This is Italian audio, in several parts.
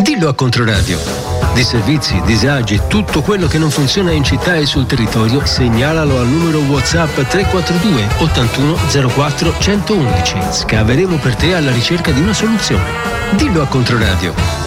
Dillo a Controradio. Disservizi, disagi, tutto quello che non funziona in città e sul territorio, segnalalo al numero WhatsApp 342 81 04 111. Scaveremo per te alla ricerca di una soluzione. Dillo a Controradio.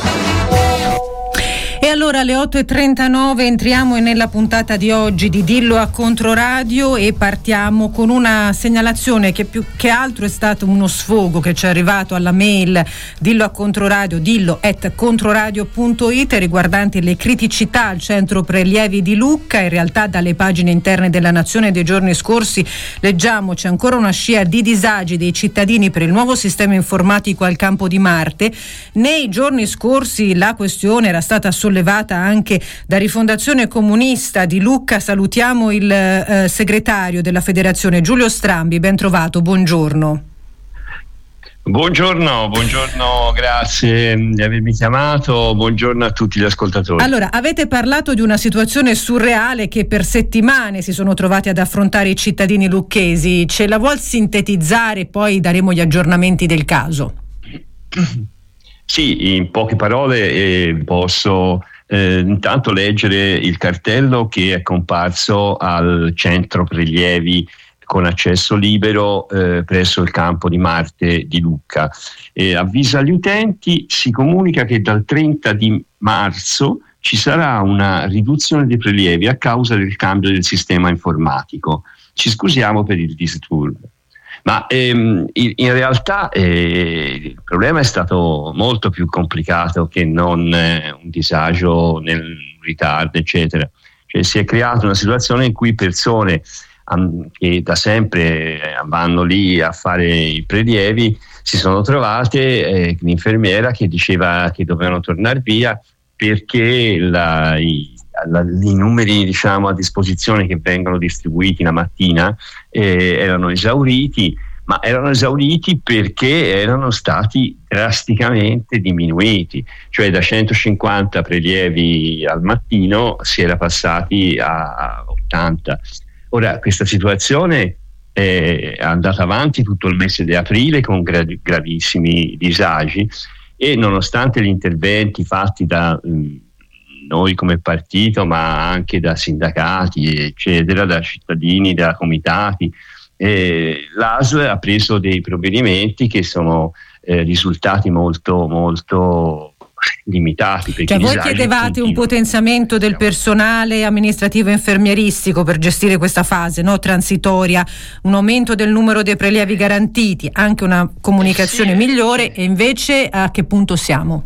E allora alle 8.39 entriamo nella puntata di oggi di Dillo a Controradio e partiamo con una segnalazione che più che altro è stato uno sfogo che ci è arrivato alla mail dillo a Controradio, dillo@controradio.it, riguardanti le criticità al centro prelievi di Lucca. In realtà dalle pagine interne della Nazione dei giorni scorsi leggiamo c'è ancora una scia di disagi dei cittadini per il nuovo sistema informatico al Campo di Marte. Nei giorni scorsi la questione era stata sollevata anche da Rifondazione Comunista di Lucca. Salutiamo il segretario della federazione Giulio Strambi, ben trovato, buongiorno. Buongiorno, grazie di avermi chiamato, buongiorno a tutti gli ascoltatori. Allora, avete parlato di una situazione surreale che per settimane si sono trovati ad affrontare i cittadini lucchesi, ce la vuol sintetizzare, poi daremo gli aggiornamenti del caso? Sì, in poche parole posso intanto leggere il cartello che è comparso al centro prelievi con accesso libero presso il Campo di Marte di Lucca. Avvisa gli utenti, si comunica che dal 30 di marzo ci sarà una riduzione dei prelievi a causa del cambio del sistema informatico. Ci scusiamo per il disturbo. Ma in realtà il problema è stato molto più complicato che non un disagio nel ritardo, eccetera. Cioè, si è creata una situazione in cui persone che da sempre vanno lì a fare i prelievi si sono trovate l'infermiera che diceva che dovevano tornare via perché i numeri, diciamo, a disposizione che vengono distribuiti la mattina erano esauriti, ma erano esauriti perché erano stati drasticamente diminuiti, cioè da 150 prelievi al mattino si era passati a 80. Ora questa situazione è andata avanti tutto il mese di aprile con gravissimi disagi, e nonostante gli interventi fatti da noi come partito, ma anche da sindacati, eccetera, da cittadini, da comitati, l'ASL ha preso dei provvedimenti che sono risultati molto, molto limitati. Cioè voi chiedevate un potenziamento del personale amministrativo e infermieristico per gestire questa fase, no, transitoria, un aumento del numero dei prelievi garantiti, anche una comunicazione migliore, e invece a che punto siamo?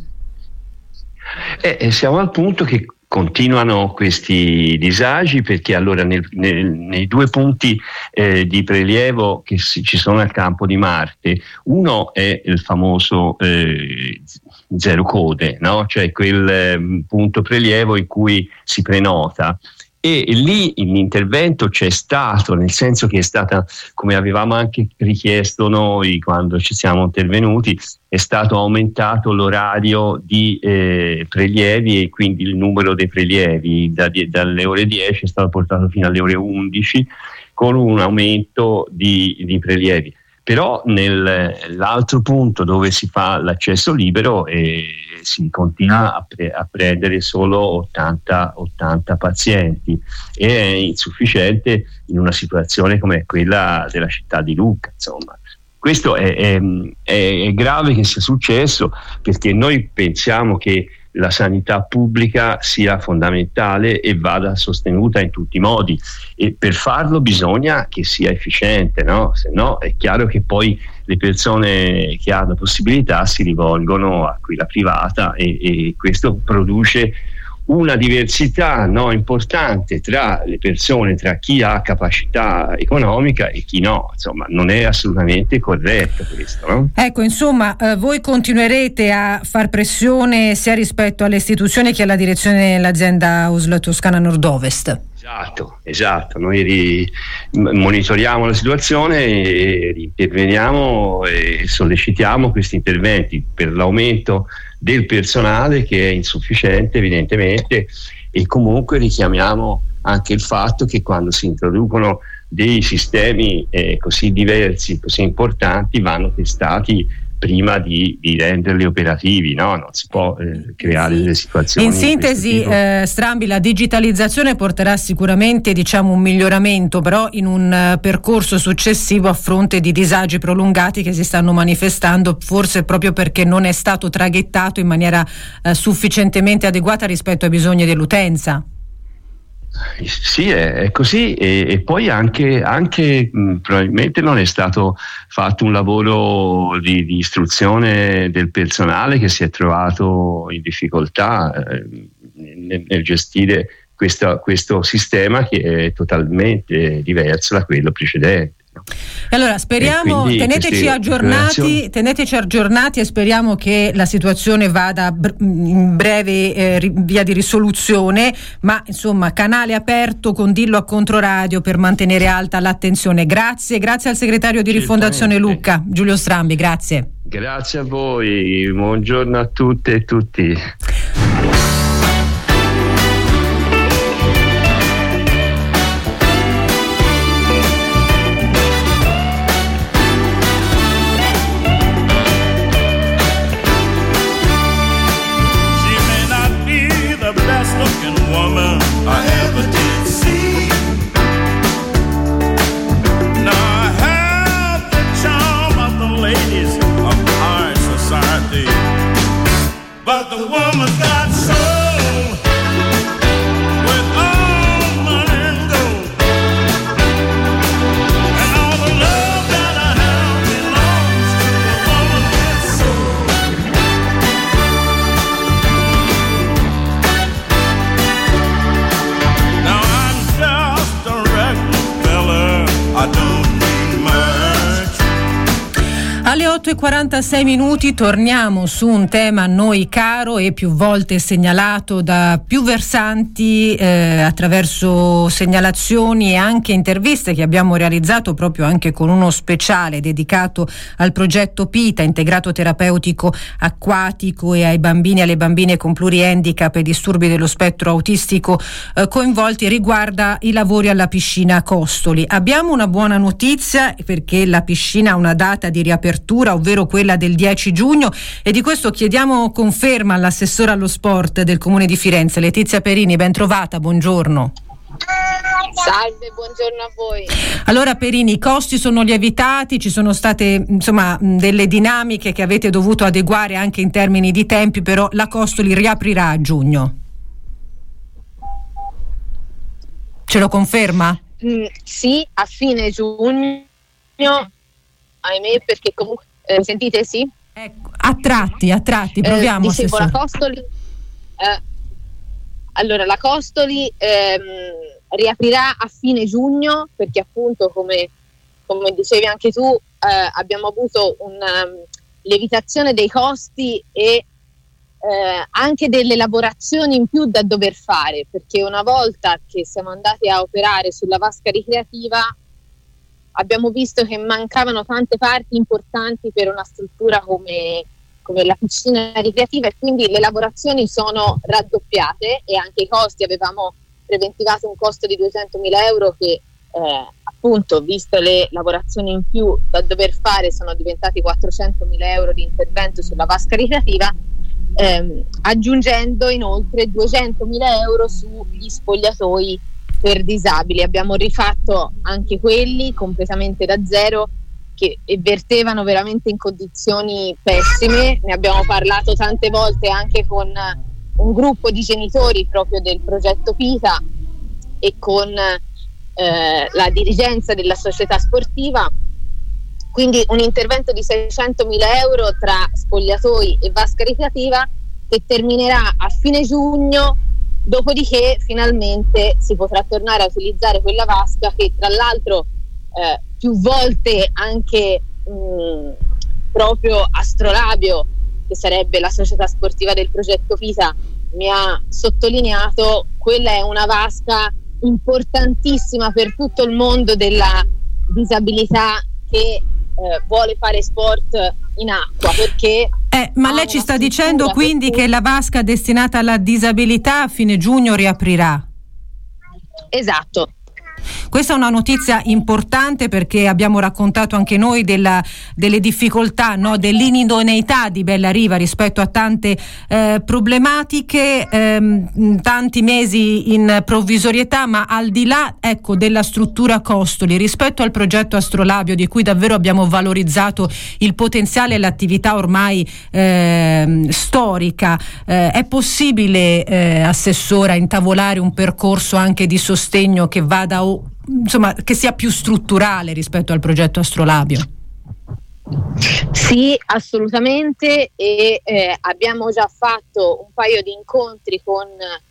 Siamo al punto che continuano questi disagi, perché allora nei due punti di prelievo che ci sono al Campo di Marte, uno è il famoso zero code, no? Cioè quel punto prelievo in cui si prenota, e lì l'intervento c'è stato, nel senso che è stata, come avevamo anche richiesto noi quando ci siamo intervenuti, è stato aumentato l'orario di prelievi, e quindi il numero dei prelievi dalle ore 10 è stato portato fino alle ore 11 con un aumento di prelievi. Però nell'altro punto dove si fa l'accesso libero si continua a prendere solo 80 pazienti, e è insufficiente in una situazione come quella della città di Lucca, insomma. Questo è grave che sia successo, perché noi pensiamo che la sanità pubblica sia fondamentale e vada sostenuta in tutti i modi, e per farlo bisogna che sia efficiente, no? Se no è chiaro che poi le persone che hanno possibilità si rivolgono a quella privata, e questo produce una diversità, no, importante tra le persone, tra chi ha capacità economica e chi no. Insomma, non è assolutamente corretto questo, no? Ecco, insomma, voi continuerete a far pressione sia rispetto alle istituzioni che alla direzione dell'azienda USL Toscana Nord-Ovest. Esatto, noi monitoriamo la situazione e interveniamo e sollecitiamo questi interventi per l'aumento del personale, che è insufficiente evidentemente, e comunque richiamiamo anche il fatto che quando si introducono dei sistemi così diversi, così importanti, vanno testati prima di renderli operativi, no? Non si può creare delle situazioni. In sintesi, Strambi, la digitalizzazione porterà sicuramente, diciamo, un miglioramento, però in un percorso successivo a fronte di disagi prolungati che si stanno manifestando, forse proprio perché non è stato traghettato in maniera sufficientemente adeguata rispetto ai bisogni dell'utenza. Sì, è così, e poi anche probabilmente non è stato fatto un lavoro di istruzione del personale che si è trovato in difficoltà nel gestire questo sistema, che è totalmente diverso da quello precedente. E allora speriamo, teneteci aggiornati e speriamo che la situazione vada in breve via di risoluzione, ma insomma canale aperto con Dillo a Controradio per mantenere alta l'attenzione. Grazie al segretario di Rifondazione Lucca, Giulio Strambi, grazie. Grazie a voi, buongiorno a tutte e tutti. But the woman's got soul with all money and gold, and all the love that I have belongs to a woman with soul. Now I'm just a regular fella, I don't need much. Alle 8:46 torniamo su un tema a noi caro e più volte segnalato da più versanti attraverso segnalazioni e anche interviste che abbiamo realizzato proprio anche con uno speciale dedicato al progetto PITA, integrato terapeutico acquatico, e ai bambini e alle bambine con plurihandicap e disturbi dello spettro autistico coinvolti. Riguarda i lavori alla piscina Costoli. Abbiamo una buona notizia, perché la piscina ha una data di riapertura, ovvero quella del 10 giugno, e di questo chiediamo conferma all'assessore allo sport del Comune di Firenze, Letizia Perini. Ben trovata, buongiorno. Salve, buongiorno a voi. Allora Perini, i costi sono lievitati, ci sono state insomma delle dinamiche che avete dovuto adeguare anche in termini di tempi, però la Costoli riaprirà a giugno. Ce lo conferma? Sì, a fine giugno, ahimè, perché comunque sentite, sì? Ecco, a tratti, proviamo. Dicevo, la Costoli allora la Costoli riaprirà a fine giugno, perché appunto come dicevi anche tu abbiamo avuto una lievitazione dei costi e anche delle lavorazioni in più da dover fare, perché una volta che siamo andati a operare sulla vasca ricreativa abbiamo visto che mancavano tante parti importanti per una struttura come la piscina ricreativa, e quindi le lavorazioni sono raddoppiate e anche i costi. Avevamo preventivato un costo di 200.000 euro che appunto, visto le lavorazioni in più da dover fare, sono diventati 400.000 euro di intervento sulla vasca ricreativa, aggiungendo inoltre 200.000 euro sugli spogliatoi per disabili. Abbiamo rifatto anche quelli completamente da zero, che vertevano veramente in condizioni pessime. Ne abbiamo parlato tante volte anche con un gruppo di genitori proprio del progetto PITA e con la dirigenza della società sportiva. Quindi un intervento di 600.000 euro tra spogliatoi e vasca ricreativa, che terminerà a fine giugno. Dopodiché finalmente si potrà tornare a utilizzare quella vasca, che tra l'altro più volte anche proprio Astrolabio, che sarebbe la società sportiva del progetto PITA, mi ha sottolineato. Quella è una vasca importantissima per tutto il mondo della disabilità che vuole fare sport in acqua, perché ma lei ci sta dicendo quindi che la vasca destinata alla disabilità a fine giugno riaprirà? Esatto. Questa è una notizia importante perché abbiamo raccontato anche noi delle difficoltà, no? Dell'inidoneità di Bellariva rispetto a tante problematiche, tanti mesi in provvisorietà, ma al di là, ecco, della struttura Costoli, rispetto al progetto Astrolabio, di cui davvero abbiamo valorizzato il potenziale e l'attività ormai storica, è possibile, Assessora, intavolare un percorso anche di sostegno che vada, insomma, che sia più strutturale rispetto al progetto Astrolabio? Sì, assolutamente, e abbiamo già fatto un paio di incontri con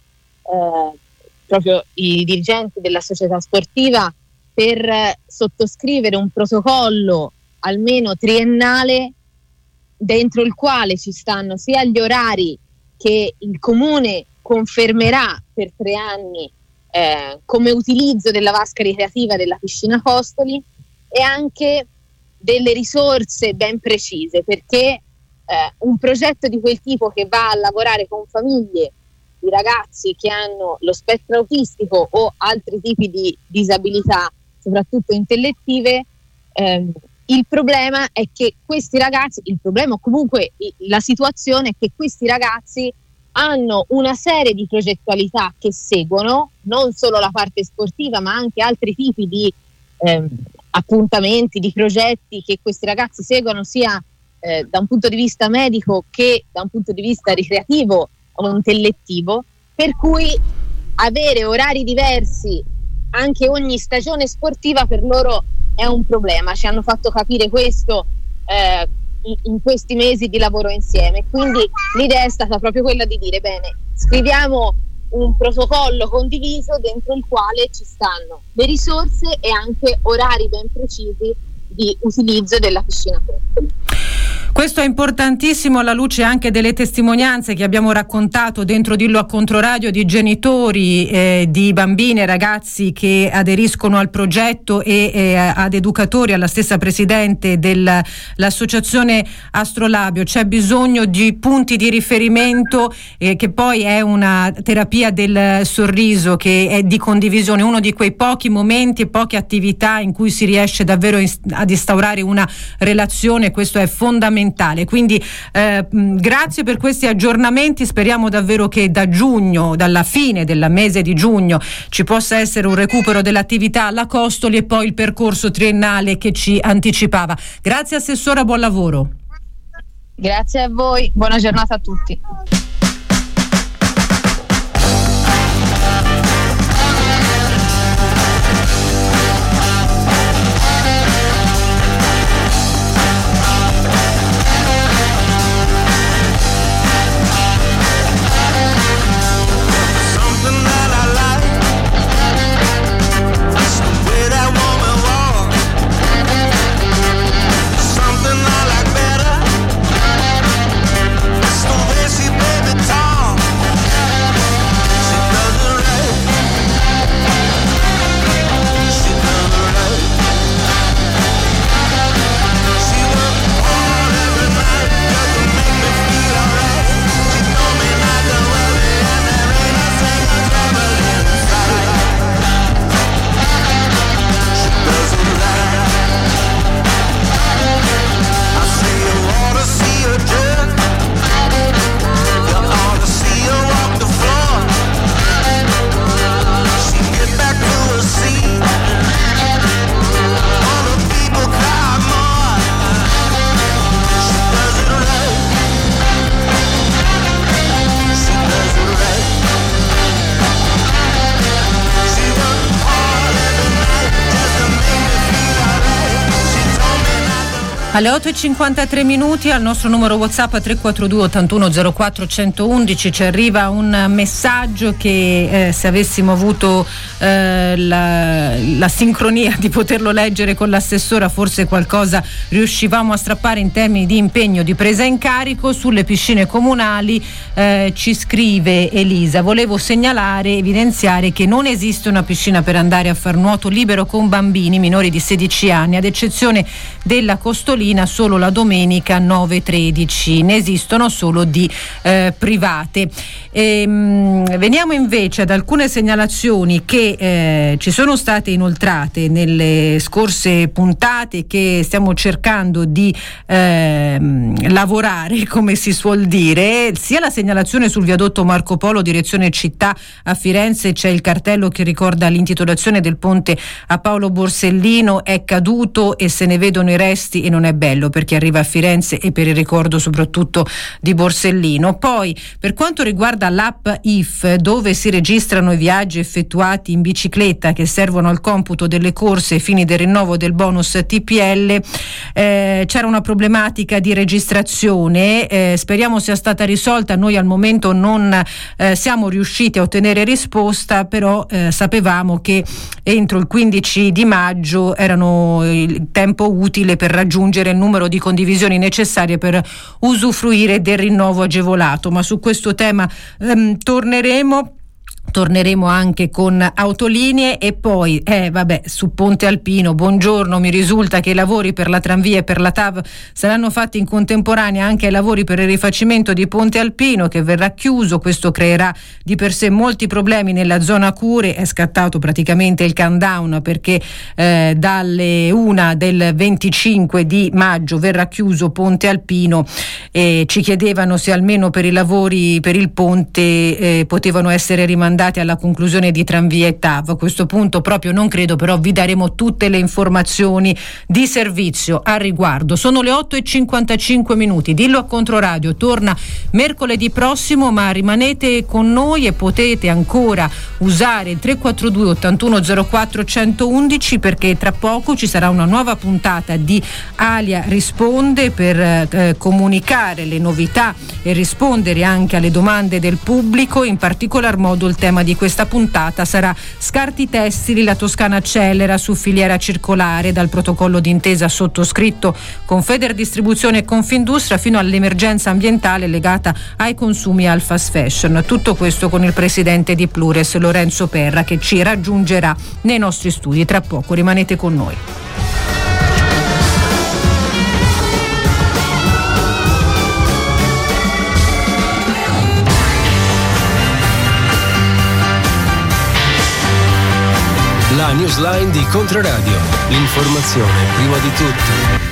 proprio i dirigenti della società sportiva per sottoscrivere un protocollo almeno triennale dentro il quale ci stanno sia gli orari che il comune confermerà per 3 anni come utilizzo della vasca ricreativa della piscina Costoli, e anche delle risorse ben precise, perché un progetto di quel tipo che va a lavorare con famiglie di ragazzi che hanno lo spettro autistico o altri tipi di disabilità, soprattutto intellettive, il problema è che questi ragazzi, il problema o comunque la situazione è che questi ragazzi hanno una serie di progettualità che seguono, non solo la parte sportiva ma anche altri tipi di appuntamenti, di progetti che questi ragazzi seguono sia da un punto di vista medico che da un punto di vista ricreativo o intellettivo, per cui avere orari diversi anche ogni stagione sportiva per loro è un problema. Ci hanno fatto capire questo in questi mesi di lavoro insieme, quindi l'idea è stata proprio quella di dire: bene, scriviamo un protocollo condiviso dentro il quale ci stanno le risorse e anche orari ben precisi di utilizzo della piscina Costoli. Questo è importantissimo alla luce anche delle testimonianze che abbiamo raccontato dentro Dillo a Controradio di genitori, di bambini e ragazzi che aderiscono al progetto e ad educatori, alla stessa presidente dell'associazione Astrolabio. C'è bisogno di punti di riferimento, che poi è una terapia del sorriso, che è di condivisione, uno di quei pochi momenti e poche attività in cui si riesce davvero ad instaurare una relazione. Questo è fondamentale. Quindi grazie per questi aggiornamenti, speriamo davvero che da giugno, dalla fine del mese di giugno, ci possa essere un recupero dell'attività alla Costoli e poi il percorso triennale che ci anticipava. Grazie Assessora, buon lavoro. Grazie a voi, buona giornata a tutti. Alle 8:53 al nostro numero WhatsApp 342 81 04 111 ci arriva un messaggio che se avessimo avuto la sincronia di poterlo leggere con l'assessora, forse qualcosa riuscivamo a strappare in termini di impegno, di presa in carico. Sulle piscine comunali ci scrive Elisa: volevo segnalare, evidenziare che non esiste una piscina per andare a far nuoto libero con bambini minori di 16 anni, ad eccezione della Costolina solo la domenica 9-13, ne esistono solo di private. Veniamo invece ad alcune segnalazioni che ci sono state inoltrate nelle scorse puntate, che stiamo cercando di lavorare, come si suol dire. Sia la segnalazione sul viadotto Marco Polo direzione città a Firenze, c'è il cartello che ricorda l'intitolazione del ponte a Paolo Borsellino, è caduto e se ne vedono i resti e non è bello per chi arriva a Firenze e per il ricordo soprattutto di Borsellino. Poi per quanto riguarda l'app IF, dove si registrano i viaggi effettuati in bicicletta che servono al computo delle corse ai fini del rinnovo del bonus TPL, c'era una problematica di registrazione, speriamo sia stata risolta. Noi al momento non siamo riusciti a ottenere risposta, però sapevamo che entro il 15 di maggio erano il tempo utile per raggiungere il numero di condivisioni necessarie per usufruire del rinnovo agevolato, ma su questo tema torneremo anche con Autolinee. E poi su Ponte Alpino, buongiorno, mi risulta che i lavori per la tranvia e per la TAV saranno fatti in contemporanea anche ai lavori per il rifacimento di Ponte Alpino, che verrà chiuso. Questo creerà di per sé molti problemi nella zona Cure. È scattato praticamente il countdown, perché dalle 1 del 25 di maggio verrà chiuso Ponte Alpino, e ci chiedevano se almeno per i lavori per il ponte potevano essere rimandati alla conclusione di tranvia e TAV. A questo punto proprio non credo, però vi daremo tutte le informazioni di servizio al riguardo. Sono le 8:55. Dillo a Controradio torna mercoledì prossimo, ma rimanete con noi e potete ancora usare il 342 8104 111, perché tra poco ci sarà una nuova puntata di Alia Risponde per comunicare le novità e rispondere anche alle domande del pubblico. In particolar modo il tema di questa puntata sarà scarti tessili, la Toscana accelera su filiera circolare, dal protocollo d'intesa sottoscritto con Federdistribuzione e Confindustria fino all'emergenza ambientale legata ai consumi al fast fashion. Tutto questo con il presidente di Plures, Lorenzo Perra, che ci raggiungerà nei nostri studi tra poco. Rimanete con noi. La newsline di Controradio. L'informazione prima di tutto.